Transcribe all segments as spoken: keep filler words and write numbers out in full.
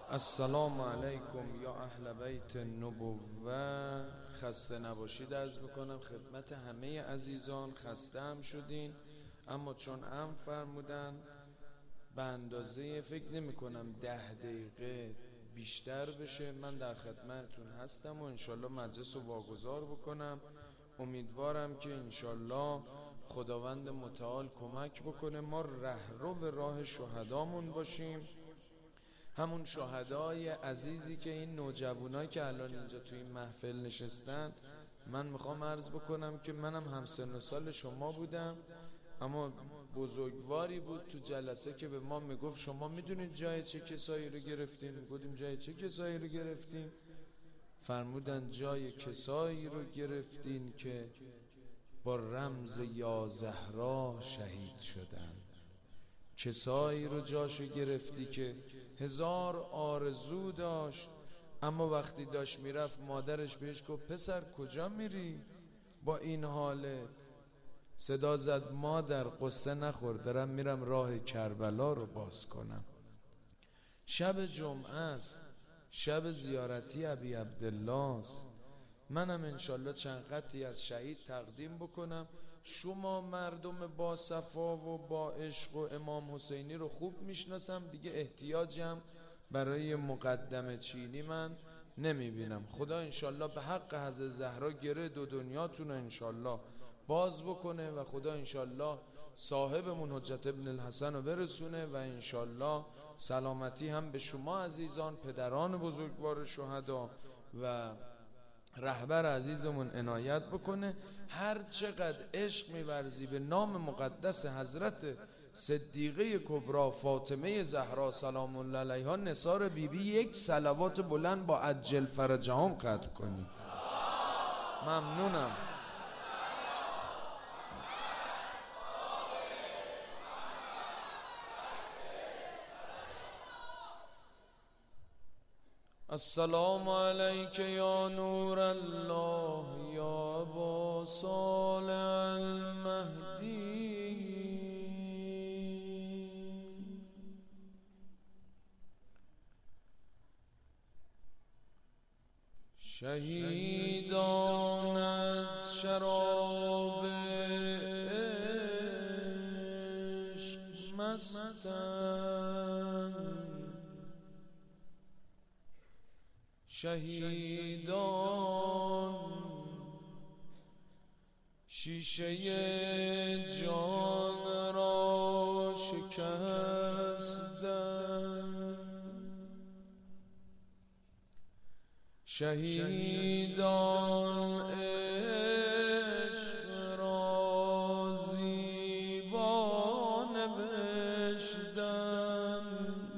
السلام علیکم یا اهل بیت النبوه. خسته نباشید عرض میکنم خدمت همه عزیزان. خسته هم شدین، اما چون ام فرمودن به اندازه فکر نمی کنم ده دقیقه بیشتر بشه، من در خدمتتون هستم و انشالله مجلس رو واگذار بکنم. امیدوارم که انشالله خداوند متعال کمک بکنه ما رهرو به راه شهدامون باشیم، همون شهدای عزیزی که این نوجوانایی که الان اینجا توی این محفل نشستن. من میخوام عرض بکنم که منم همسن و سال شما بودم، اما بزرگواری بود تو جلسه که به ما میگفت شما میدونید جای چه کسایی رو گرفتیم؟ میگفتیم جای چه کسایی رو گرفتیم؟ فرمودن جای کسایی رو گرفتین که با رمز یا زهرا شهید شدن. کسایی رو جاشو گرفتی که هزار آرزو داشت، اما وقتی داشت میرفت مادرش بهش گفت پسر کجا میری با این حالت؟ صدا زد مادر قصه نخور، دارم میرم راه کربلا رو باز کنم. شب جمعه است، شب زیارتی ابی عبدالله است. منم انشالله چند خطی از شهید تقدیم بکنم. شما مردم با صفا و با عشق و امام حسینی رو خوب میشناسم، دیگه احتیاجم برای مقدمه چینی من نمیبینم. خدا انشالله به حق حضرت زهرا گره دو دنیاتون رو انشالله باز بکنه و خدا انشالله صاحبمون حجت ابن الحسن رو برسونه و انشالله سلامتی هم به شما عزیزان، پدران بزرگوار شهدا و رهبر عزیزمون عنایت بکنه. هر چقدر عشق می‌ورزی به نام مقدس حضرت صدیقه کبرا فاطمه زهرا سلام الله علیها نثار بیبی یک صلوات بلند با عجل فرجهم ختم کنی. ممنونم. السلام علیک یا نور الله یا ابا صالح المهدی. شهیدان از شراب عشق مستند، شهیدان شیشه جان را شکستند، شهیدان عشق را زیبا نوشتند،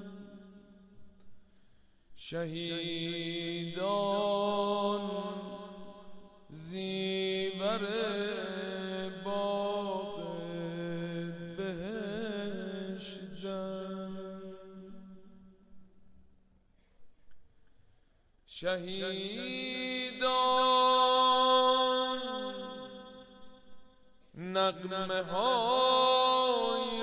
شهیدان زیور باغ بهشتند، شهیدان نغمه های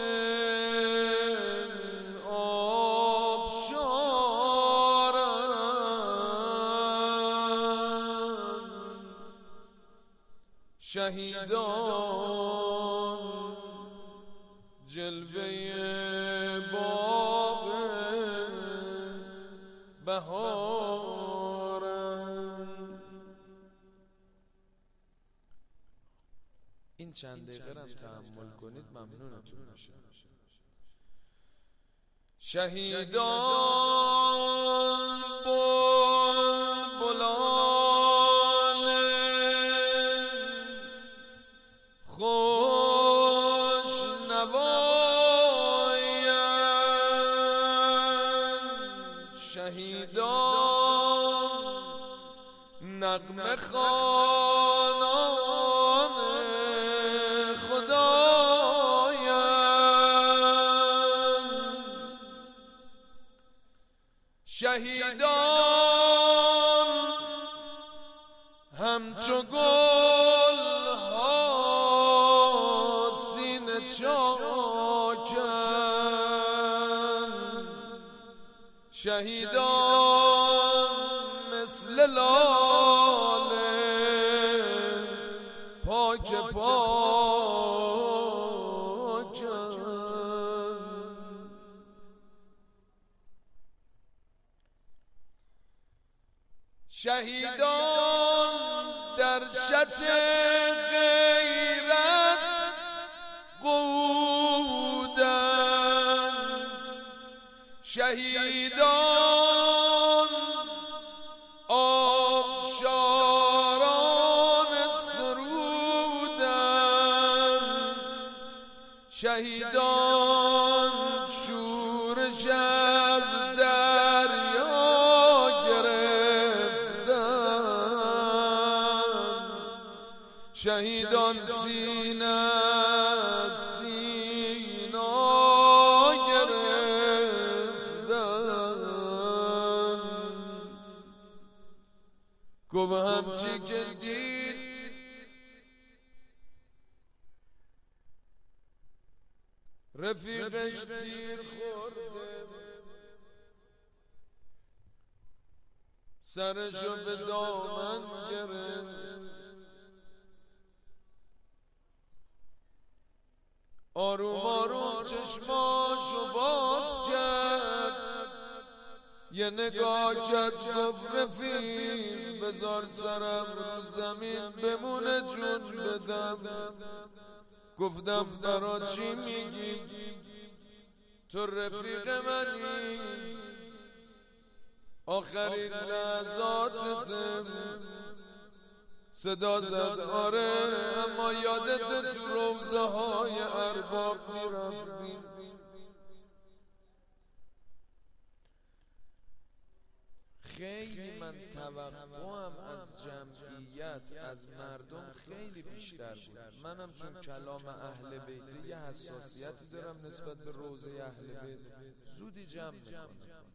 شهیدان جلوه باغ بهارند. این چند دقیقه هم تحمل کنید ممنونتون میشم. شهیدان بلبلان خوش نوایند، شهیدان نغمه خوانان خدایند، شهیدان همچو گل ها سینه چاکند، شهیدان مثل لاله پاک پاکن، شهیدان در شط غیرت قودن، شهیدان آبشاران سرودن، شهیدان شورش از دریا گرفتن، شهیدان سینه سینا گرفتن. گفت همچی که دید رفیقش تیر خورده، سرشو به دامن گرفت، آروم آروم چشماشو باز کرد، یه نگاه کرد گفت رفیق بذار سرم رو زمین بمونه جون بدم. گفتم برا چی میگی؟ تو رفیق منی، آخرین لحظاتتم. صدا زد آره اما یادت تو روزه های ارباب میرفتی. خیلی من توقعم از جمعیت از مردم خیلی بیشتر بود. منم چون کلام اهل بیت یه حساسیتی دارم نسبت به روزه اهل بیت، زودی جمع میکنم.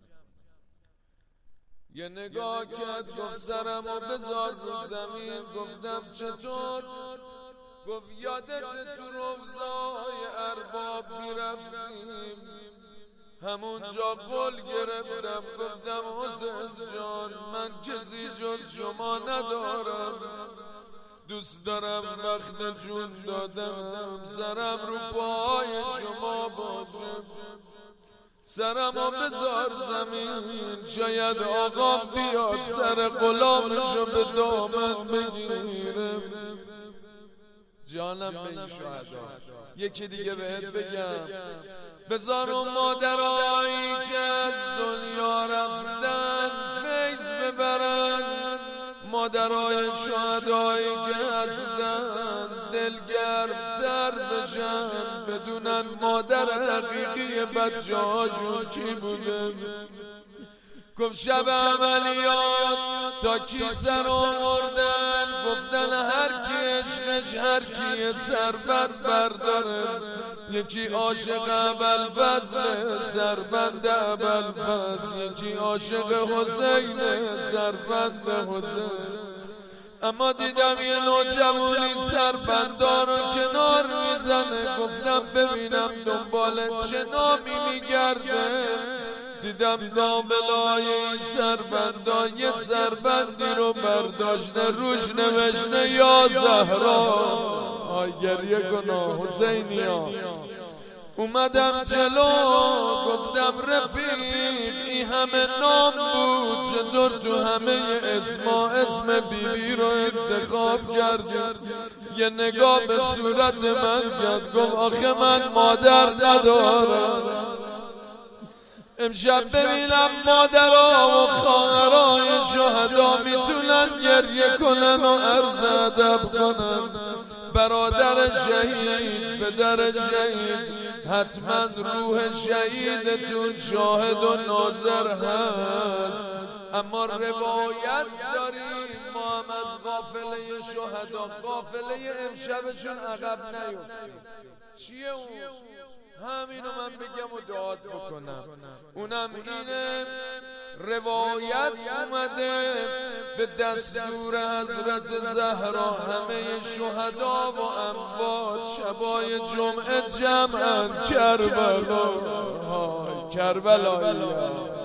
یه نگاه کرد گفت سرمو بذار رو زمین. گفتم چطور؟ گفت یادت تو روزای ارباب میرفتیم، همونجا قول گرفتم. گفتم حسین جان من کسی جز شما ندارم، دوست دارم وقت جون دادم سرم رو پای شما باشه، سرمو بذار زمین شاید آقا بیاد سر غلامشو به دامن بگیره. جانم به این شهدا. یکی دیگه بهت بگم، بذار اون مادرایی که از دنیا رفتن فیض ببرن، مادرای شهدایی که هستن دلگرم‌تر بشن، بدونن مادر حقیقی بچه هاشون کی بوده. گفت شب عملیات تا کی سر آوردن، گفتن هر کی عشقش هر کی سربند برداره. یکی عاشق ابوالفضل سربند ابوالفضل، یکی عاشق حسین سربند حسین. اما دیدم یه نوجوانی سربندان رو کنار میزنه، گفتم ببینم دنبال چه نامی میگرده. دیدم داملای این سربندان یه سربندی رو برداشته، روش نوشته یا زهرا. آی گریه کنا حسینیا. اومدم جلو گفتم رفیق این همه نام بود، چطور تو همه اسما اسم بیبی رو انتخاب کرد؟ یه نگاه به صورت من کرد گفت آخه من مادر ندارم. امشب ببینم مادرها و خواهرای شهدا میتونن گریه کنن و عرض ادب کنن. برادر شهید پدر شهید حتما روح شهیدتون شاهد و ناظر هست. اما روایت داریم ما هم از قافله شهدا قافله امشبشون عقب نیفتیم. چیه اون؟ همینو من بگم و داد بکنم. اونم اینه روایت اومده به دستور حضرت زهرا همه شهدا و اموات شبای جمعه جمعن کربلا. کربلا